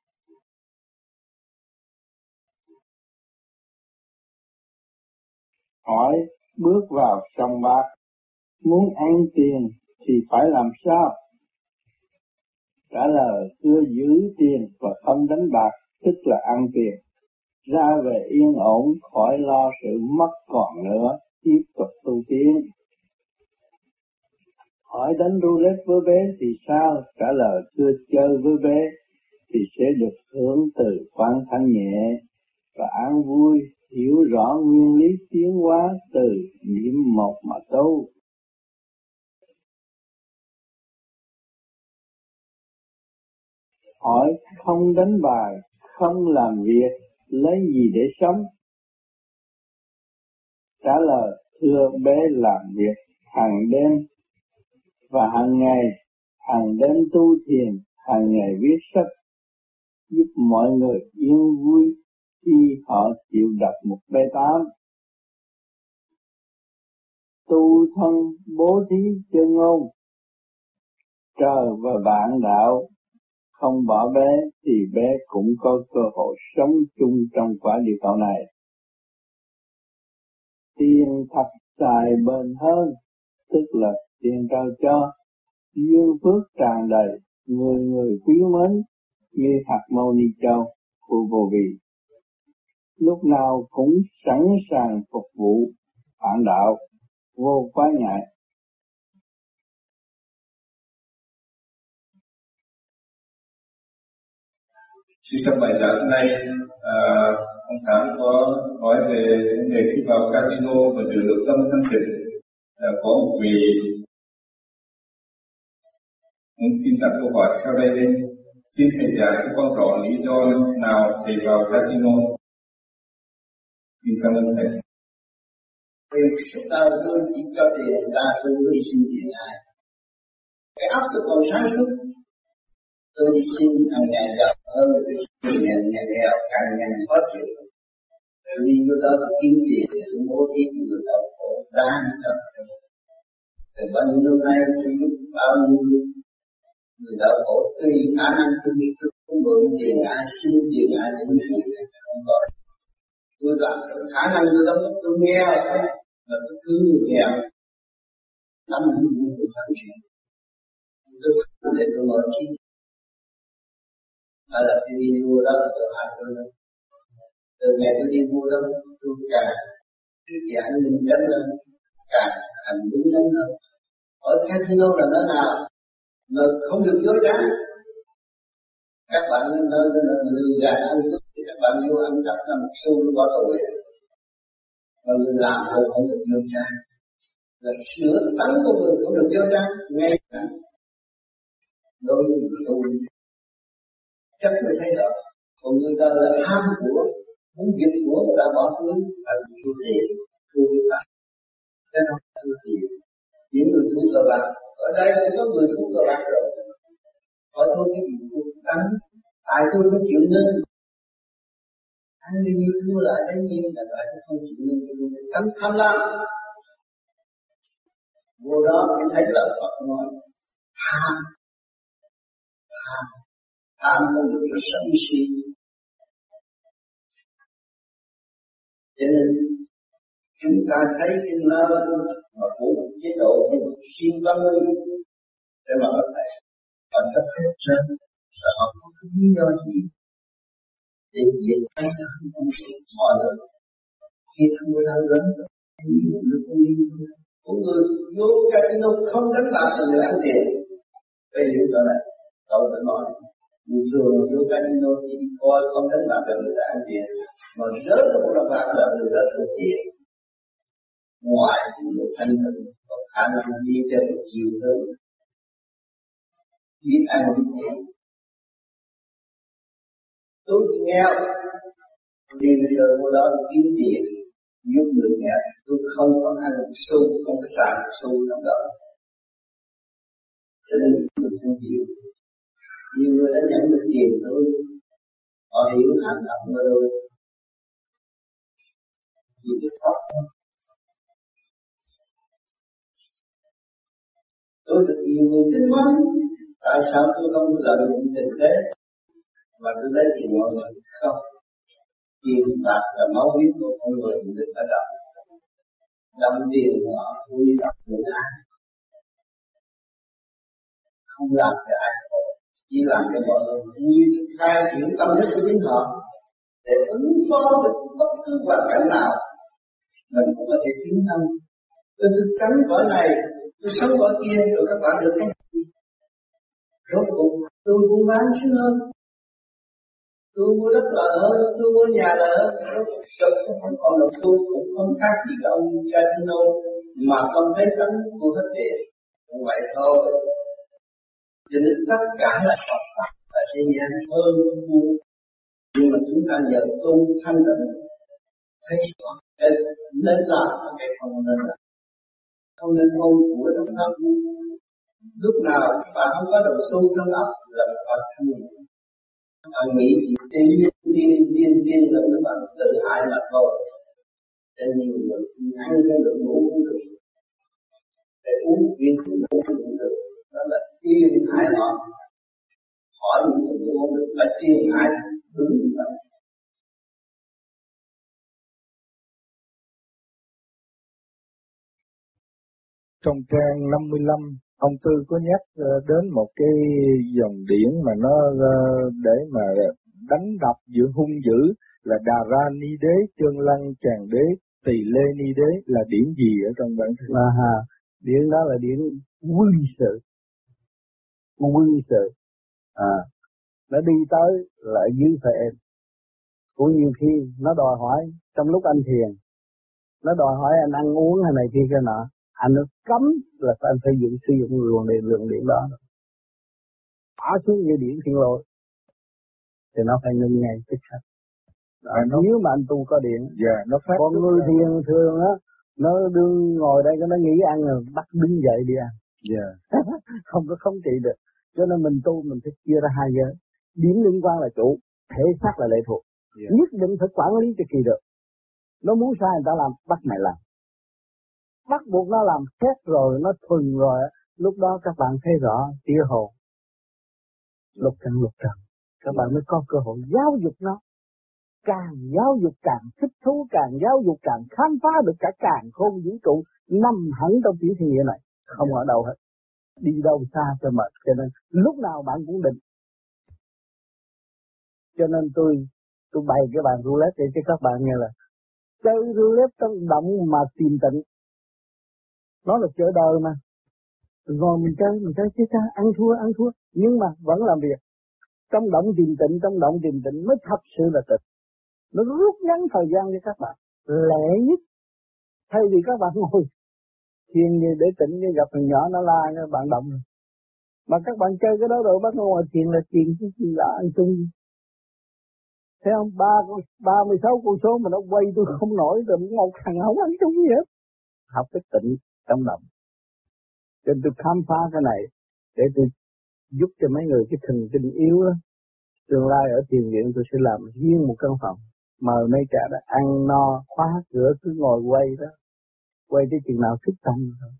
Hỏi bước vào sòng bạc, muốn ăn tiền thì phải làm sao? Trả lời: thưa, giữ tiền và không đánh bạc, tức là ăn tiền. Ra về yên ổn, khỏi lo sự mất còn nữa, tiếp tục tu tiến. Hỏi đánh roulette với bé thì sao? Trả lời: thưa, chơi với bé thì sẽ được hưởng từ quan thanh nhẹ và an vui, hiểu rõ nguyên lý tiến hóa từ niệm một mà tu. Hỏi không đánh bài, không làm việc, lấy gì để sống? Trả lời: thưa, bé làm việc hàng đêm và hàng ngày, hàng đêm tu thiền, hàng ngày viết sách, giúp mọi người yên vui khi họ chịu đọc một bài 8. Tu thân bố thí chân ngôn, trời và bạn đạo không bỏ bé thì bé cũng có cơ hội sống chung trong quả địa cầu này. Tiền thật xài bền hơn, tức là tiền trao cho, duyên phước tràn đầy, người người quý mến như hạt mâu ni châu của vô vi. Lúc nào cũng sẵn sàng phục vụ bạn đạo, vô quá ngại. Xin trong bài giảng hôm nay, ông Thám có nói về vấn đề khi vào casino và giữ được tâm thanh tịnh. Có một vị muốn xin đặt câu hỏi sau đây lên. Xin thầy giảng cho con rõ lý do nào thầy vào casino. Xin cảm ơn thầy. Vì suốt đời tôi chỉ cho tiền ra, tôi đi xin tiền ai. Cái óc tôi còn sáng suốt. Tôi đi xin hàng nhà giàu hơn, tôi xin nhà nghèo, càng ngày khó chịu. Tôi đi vô đó tôi kiếm tiền, tôi bố thí thì người đau khổ đáng thật. Từ bao nhiêu lâu nay tôi giúp bao nhiêu người đau khổ, tùy khả năng tôi biết tôi không mượn tiền ai, xin tiền ai để người này không có. Tôi làm khả năng tôi đóng tôi nghèo, là tôi thương người nghèo, Năm tôi phát triển. Tôi để tôi mở chi. Hay là tôi đi mua đó là tôi hại tôi đó. Từ ngày tôi đi mua đó, tôi càng giải mình đến lên, càng hành đúng đắn hơn. Ở casino là nơi nào? Nơi không được dối trá. Các bạn nơi lừa gạt ăn cướp thì các bạn vô ăn cắp là một xu bỏ tù vậy. Mà người làm không được dối trá. Là sửa tánh của người không được dối trá. Ngay cả đối với người tu chắc mới thấy được. Còn người ta là ham của, muốn giật của người ta bỏ hướng và thu tiền, thu cái bạc. Cái đó là thu tiền. Những người thu cờ bạc, ở đây cũng có người thu cờ bạc rồi. Hỏi tôi cái gì tôi tánh, tại tôi không chịu nên. Ăn bao nhiêu thua lại bấy nhiêu là tại tôi không chịu nên tôi tánh tham lam. Vô đó mới thấy là Phật nói tham, tham không được là sân si. Cho nên chúng ta thấy cái nơi mà của một chế độ như một siêu tâm linh để mà có thể ở các phép trên là họ có cái lý do gì để diễn thay không mọi người khi thua đau đớn những người không đi của người vô casino không đánh bạc là người ăn tiền. Về những chỗ này đâu phải nói người thường vô casino chỉ coi không đánh bạc là người ăn tiền, mà rớt ra một đồng bạc là người đã thua tiền. Ngoài người thanh tịnh có khả năng đi theo một chiều hướng biết ăn biết tiền. Tôi nghèo đi rồi vô đó kiếm tiền giúp người nghèo, tôi không có ăn một xu, không có xài một xu trong đó. Cho nên tôi không chịu. Nhiều người đã nhận được tiền tôi, họ hiểu hành động của tôi. Chỉ biết khóc thôi. Tôi được nhiều người kính mến, tại sao tôi không lợi dụng tình thế mà tôi lấy tiền mọi người không? Tiền bạc là máu huyết của con người được phải đâm tiền họ vui đọc người ai, không làm cho ai khổ, chỉ làm cho mọi người vui khai triển tâm thức của chính họ để ứng phó với bất cứ hoàn cảnh nào mình cũng có thể tiến thân. Tôi tránh cõi này, tôi sống cõi kia rồi các bạn được cái gì? Rốt cuộc tôi buôn bán sướng hơn, tôi mua đất là ở, tôi mua nhà là ở, tôi không còn là tôi cũng không khác gì cả ông casino mà không thấy tánh của hết tiền, không vậy thôi. Cho nên tất cả là Phật pháp là sẽ nhanh hơn thua, nhưng mà chúng ta nhờ tu thanh tịnh thấy rõ cái nên làm cái không nên làm, không nên mong của trong tâm. Lúc nào bạn không có đồng xu trong óc là bạn thanh nhẹ. Bạn nghĩ chỉ tiên là các bạn tự hại mà thôi. Cho nhiều người ăn không được, ngủ không được, để uống viên cũng ngủ không được, đó là tiên hại họ. Hỏi những người ngủ không được là tiên hại đúng vậy. Trong trang 55, ông Tư có nhắc đến một cái dòng điển mà nó để mà đánh đập giữa hung dữ là Đà Ra Ni Đế, Chân Lăng Tràng Đế, Tỳ Lê Ni Đế, là điển gì ở trong bản thân? Điển đó là điển quy sự. Nó đi tới là dưới phệ. Cũng nhiều khi nó đòi hỏi trong lúc anh thiền, nó đòi hỏi anh ăn uống hay này kia cái nọ, anh nó cấm là anh phải sử dụng lượng điện đó. Bỏ xuống như điện thiên lôi thì nó phải ngưng ngay tức khắc. Nếu mà anh tu có điện, nó phát. còn người thiền thường á, nó đương ngồi đây nó nghĩ ăn rồi bắt đứng dậy đi ăn. Không trị được. Cho nên mình tu mình phải chia ra hai giới. Điểm liên quan là chủ, thể xác là lệ thuộc. Nhất định phải quản lý cho kỳ được. Nó muốn sai người ta làm, bắt mày làm. Bắt buộc nó làm xét rồi, nó thuần rồi, lúc đó các bạn thấy rõ tia hồn. Lục trần. Các bạn mới có cơ hội giáo dục nó. Càng giáo dục càng thích thú, càng giáo dục càng khám phá được cả càng khôn vũ trụ nằm hẳn trong tiểu thiên địa này. không ở đâu hết, đi đâu xa cho mệt, cho nên lúc nào bạn cũng định. Cho nên tôi bày cái bàn roulette để cho các bạn nghe là chơi roulette trong động mà tìm tịnh, nó là chơi đời mà. Rồi mình chơi chứ sao, ăn thua, nhưng mà vẫn làm việc. Trong động tìm tịnh mới thật sự là tịnh. Nó rút ngắn thời gian cho các bạn, lẹ nhất. Thay vì các bạn ngồi thiền để tịnh, như gặp thằng nhỏ nó la các bạn động. Mà các bạn chơi cái đó rồi bắt ngồi thiền là thiền cái gì là ăn chung. Thấy không? 36 con số mà nó quay tôi không nổi rồi, một thằng không ăn chung gì hết. Học cái tịnh trong động. Cho nên tôi khám phá cái này để tôi giúp cho mấy người cái thần kinh yếu đó. Tương lai ở thiền viện tôi sẽ làm riêng một căn phòng, mời mấy cả đã ăn no, khóa cửa, cứ ngồi quay đó, quay tới chừng nào thức tâm thôi.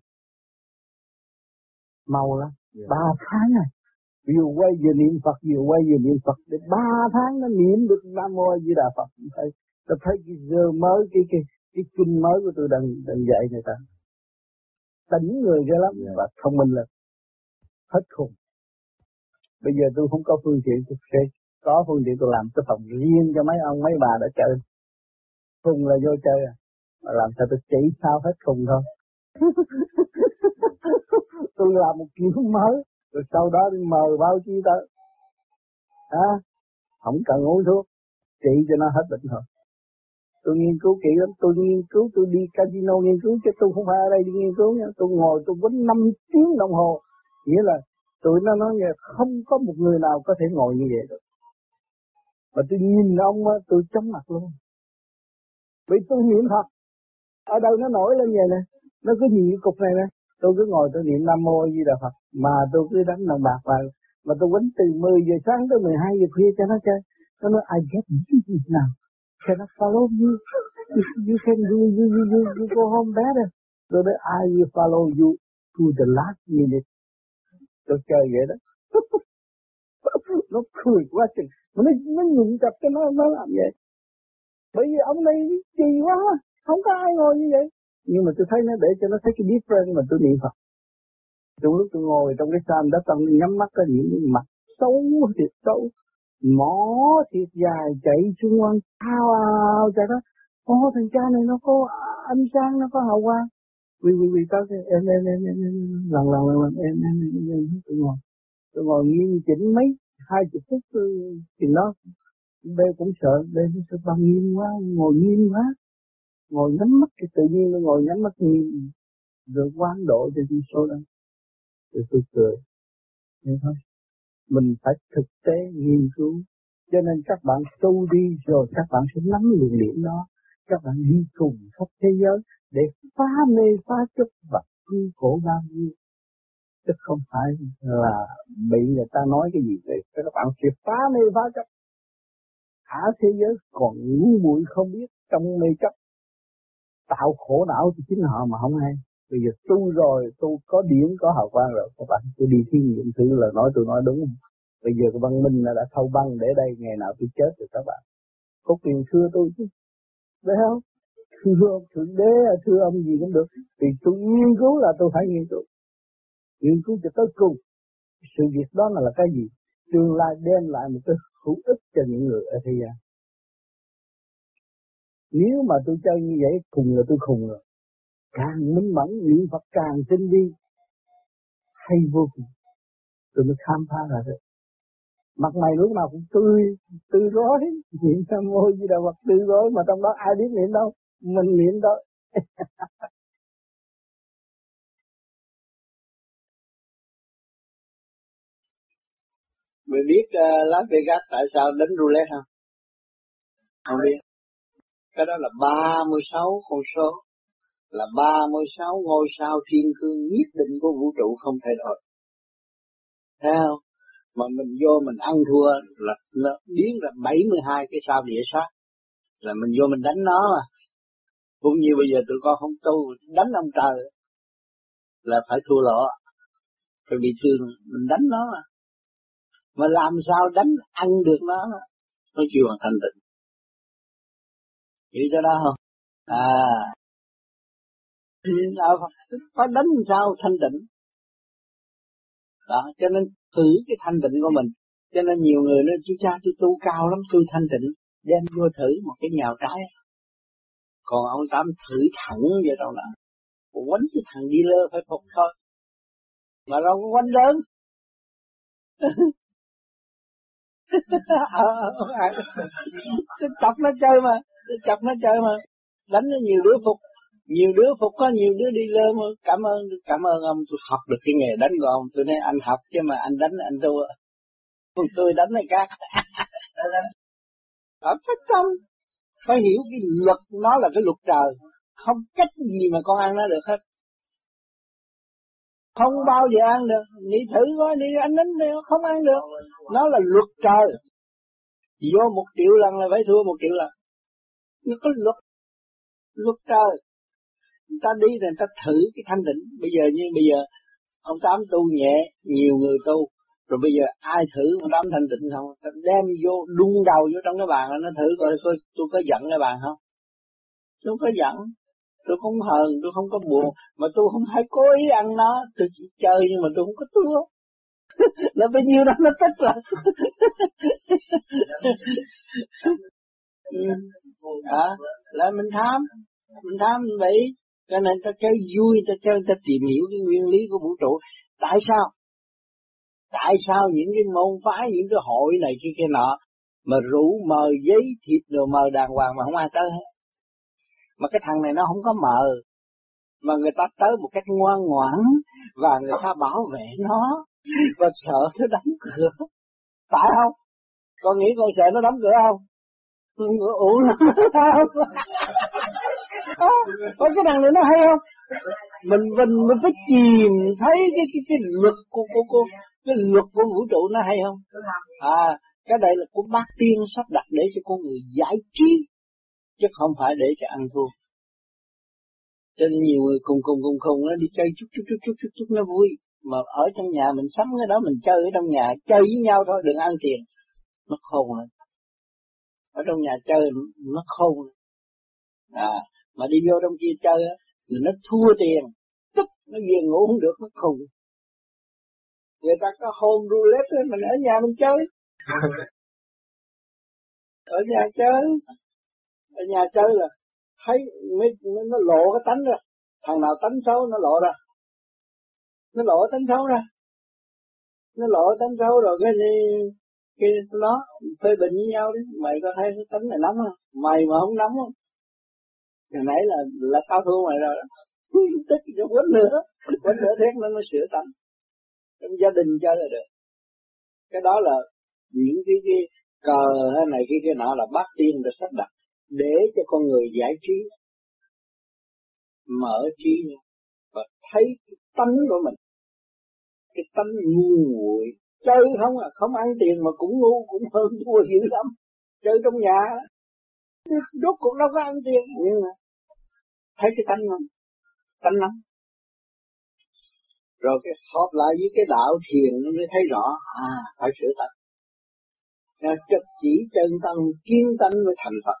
Mau lắm, 3 tháng này, vừa quay vừa niệm Phật, để 3 tháng nó niệm được Nam Mô A Di Đà Phật. Tôi thấy cái giờ mới, cái kinh mới của tôi đang dạy người ta, tỉnh người ra lắm và thông minh lên, hết khùng. Bây giờ tôi không có phương tiện, tôi sẽ có phương tiện, tôi làm cái phòng riêng cho mấy ông mấy bà đã chơi. Khùng là vô chơi à, mà làm sao tôi chỉ sao hết khùng thôi. Tôi làm một kiểu mới, rồi sau đó đi mời báo chí tới. Không cần uống thuốc, trị cho nó hết bệnh thôi. Tôi nghiên cứu kỹ lắm, tôi đi casino nghiên cứu, chứ tôi không phải ở đây đi nghiên cứu nha. Tôi ngồi tôi quýnh 5 tiếng đồng hồ, nghĩa là tụi nó nói nghe không có một người nào có thể ngồi như vậy được. Mà tôi nhìn ông tôi chóng mặt luôn. Vì tôi niệm Phật, ở đâu nó nổi lên vậy nè, nó cứ nhìn cái cục này nè, tôi cứ ngồi tôi niệm Nam Mô A Di Đà Phật, mà tôi cứ đánh đồng bạc vào, mà tôi quýnh từ 10 giờ sáng tới 12 giờ khuya cho nó chơi. Nó nói I get you now, can I follow you? You can do, you go home better. Rồi nói I will follow you to the last minute. Tôi chơi vậy đó. Nó cười quá chừng, mà nó nhịn chặt cho nó làm vậy. Bởi vì ông này kỳ quá, không có ai ngồi như vậy. Nhưng mà tôi thấy nó để cho nó thấy cái difference mà tôi niệm Phật. Trong lúc tôi ngồi trong cái sàn đất, tôi nhắm mắt có những mặt xấu thiệt xấu, mỏ thiệt dài chạy xung quanh, thao chạy đó. Thằng cha này nó có ánh sáng, nó có hào quang. Vì tao em lần em tôi ngồi nghiêm chỉnh mấy 20 phút thì nó bê cũng sợ, bê nó sợ bao nghiêm quá, ngồi nghiêm quá, ngồi nhắm mắt thì tự nhiên tôi ngồi nhắm mắt nghiêm, rồi quán độ cho tôi số đó, rồi tôi cười, thế thôi. Mình phải thực tế nghiên cứu, cho nên các bạn tu đi rồi các bạn sẽ nắm luồng điểm đó, các bạn đi cùng khắp thế giới để phá mê phá chấp và cứu khổ bao nhiêu. Chứ không phải là bị người ta nói cái gì vậy. Các bạn sẽ phá mê phá chấp. Cả thế giới còn ngu muội không biết trong mê chấp, tạo khổ não cho chính họ mà không hay. Bây giờ tu rồi, tu có điển có hào quang rồi, các bạn tôi đi thiên nghiệm thử là tôi nói đúng không? Bây giờ cái văn minh đã thâu băng để đây, ngày nào tôi chết rồi các bạn. Có quyền thưa tôi chứ, đấy không? Thưa Thượng Đế, thưa ông gì cũng được. Vì tôi nghiên cứu là tôi phải nghiên cứu cho tới cùng. Sự việc đó là cái gì? Tương lai đem lại một cái hữu ích cho những người ở thế gian. Nếu mà tôi chơi như vậy, khùng là tôi khùng rồi. Càng minh mẫn, niệm Phật càng tinh vi, hay vô cùng. Tôi mới khám phá ra được. Mặt mày lúc nào cũng tươi rói, niệm Nam Mô Di Đà Phật tươi rói, mà trong đó ai biết niệm đâu, mình niệm thôi. Mày biết Las Vegas tại sao đánh roulette không? Không biết. Cái đó là 36 con số, là 36 ngôi sao thiên cương nhất định của vũ trụ không thay đổi. Thấy không? Mà mình vô mình ăn thua là nó biến ra 72 cái sao địa sát, là mình vô mình đánh nó mà. Cũng như bây giờ tụi con không tu, đánh ông trời là phải thua lỗ, phải bị thương, mình đánh nó mà làm sao đánh ăn được nó chịu bằng thành tựu. Hiểu cho đó không? Thì là phải đánh sao thanh tịnh. Đó, cho nên thử cái thanh tịnh của mình. Cho nên nhiều người nói chú cha tôi tu cao lắm, tôi thanh tịnh, đem vô thử một cái nhào trái. Còn ông Tám thử thẳng vậy đâu nè, quánh cái thằng dealer phải phục thôi, mà đâu có quánh lớn. Chọc nó chơi mà, đánh nó nhiều đứa phục. Nhiều đứa phục có nhiều đứa đi lơ mà cảm ơn ông, tôi học được cái nghề đánh của ông. Tôi nói anh học chứ mà anh đánh anh thua. Tôi đánh này khác. Ở tất tâm phải hiểu cái luật, nó là cái luật trời, không cách gì mà con ăn nó được hết, không bao giờ ăn được. Đi thử coi, đi anh đánh không ăn được, nó là luật trời. Vô 1 triệu lần là phải thua 1 triệu lần. Nó có luật trời. Người ta đi thì người ta thử cái thanh tịnh. Bây giờ ông Tám tu nhẹ, nhiều người tu, rồi bây giờ ai thử ông Tám thanh tịnh không? Ta đem vô đung đầu vô trong cái bàn, nó thử coi tôi có giận cái bàn không? Tôi không có giận, tôi không hờn, tôi không có buồn, mà tôi không hay cố ý ăn nó, tôi chỉ chơi nhưng mà tôi không có thua. Là bao nhiêu đó nó tức là là mình tham vậy. Cho nên ta chơi vui, ta tìm hiểu cái nguyên lý của vũ trụ. Tại sao những cái môn phái, những cái hội này kia nọ mà rượu mời giấy thiệp đồ mời đàng hoàng mà không ai tới hết. Mà cái thằng này nó không có mờ, mà người ta tới một cách ngoan ngoãn và người ta bảo vệ nó và sợ nó đóng cửa. Phải không? Con nghĩ con sợ nó đóng cửa không? Ủa có cái thằng này nó hay không? Mình phải tìm thấy cái luật của cái luật của vũ trụ nó hay không? Cái đây là của bác tiên sắp đặt để cho con người giải trí, chứ không phải để cho ăn thua. Cho nên nhiều người cùng nó đi chơi chút nó vui, mà ở trong nhà mình sắm cái đó mình chơi ở trong nhà, chơi với nhau thôi, đừng ăn tiền. Nó khôn rồi. Ở trong nhà chơi nó khôn. Mà đi vô trong kia chơi á, thì nó thua tiền, tức nó về ngủ không được, nó khùng. Người ta có hôn roulette ấy, mình ở nhà mình chơi. Ở nhà chơi là thấy nó lộ cái tánh ra. Thằng nào tánh xấu nó lộ ra. Nó lộ tánh xấu rồi cái nó phê bình với nhau đấy. Mày có thấy cái tánh này nóng không? Mày mà không nóng không? Hồi nãy là tao thua mày rồi đó. Tức cho quấn nữa thét nó sửa tánh. Trong gia đình chơi là được. Cái đó là những cái cờ hay này cái nọ là bác tiên đã sắp đặt để cho con người giải trí, mở trí và thấy cái tánh của mình, cái tánh ngu muội. Chơi không ăn tiền mà cũng ngu, cũng hơn thua dữ lắm. Chơi trong nhà đốt cuộc đâu có ăn tiền, nhưng mà thấy cái tánh lắm. Rồi cái hợp lại với cái đạo thiền nó mới thấy rõ, phải sửa tánh. Trực chỉ chân tâm, kiên tánh mới thành Phật.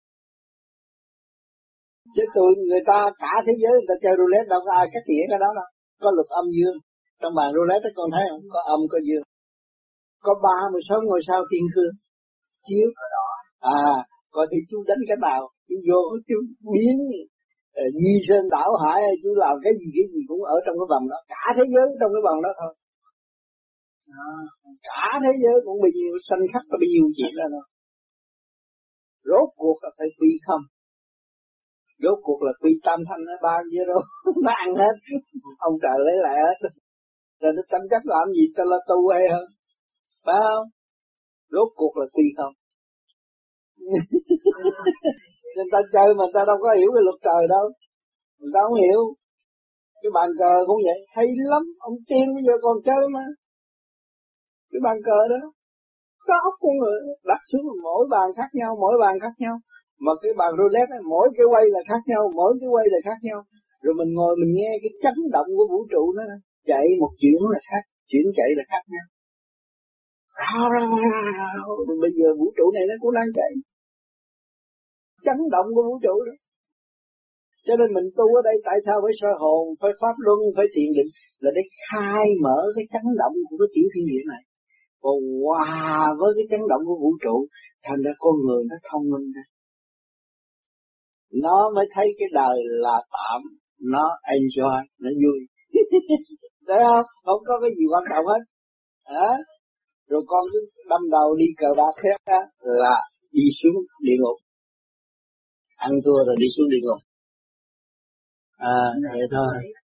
Chứ người ta cả thế giới người ta chơi roulette đâu có ai cắt tỉa cái đó đâu. Có luật âm dương. Trong bàn roulette con thấy không? Có âm có dương. Có 36 ngôi sao thiên cương chiếu. Coi thì chú đánh cái nào, chú vô chú biến di sơn đảo hải, chú làm cái gì cũng ở trong cái vòng đó. Cả thế giới trong cái vòng đó thôi. Cả thế giới cũng bao nhiêu sanh khắc có bao nhiêu chuyện đó thôi. Rốt cuộc là phải quy không. Rốt cuộc là quy tam thanh nó bao nhiêu đâu. Nó ăn hết. Ông trời lấy lại hết. Rồi nó tranh chấp làm gì ta là tu hay hơn. Phải không? Rốt cuộc là quy không. Nên ta chơi mà ta đâu có hiểu cái luật trời đâu. Người ta không hiểu. Cái bàn cờ cũng vậy. Hay lắm. Ông Tiên bây giờ còn chơi mà. Cái bàn cờ đó. Có ốc con người đặt xuống mỗi bàn khác nhau. Mà cái bàn roulette ấy, mỗi cái quay là khác nhau. Rồi mình ngồi mình nghe cái chấn động của vũ trụ nó chạy một chuyển là khác. Chuyển chạy là khác nhau. Bây giờ vũ trụ này nó cũng đang chạy. Chấn động của vũ trụ đó. Cho nên mình tu ở đây tại sao phải soi hồn, phải pháp luân, phải thiền định, là để khai mở cái chấn động của cái tiểu thiên địa này, còn hòa với cái chấn động của vũ trụ, thành ra con người nó thông minh ra. Nó mới thấy cái đời là tạm, nó enjoy, nó vui. Thấy không? Không có cái gì quan trọng hết. Rồi con cứ đâm đầu đi cờ bạc hết á, là đi xuống địa ngục. Ăn thua rồi đi xuống địa ngục. Vậy thôi.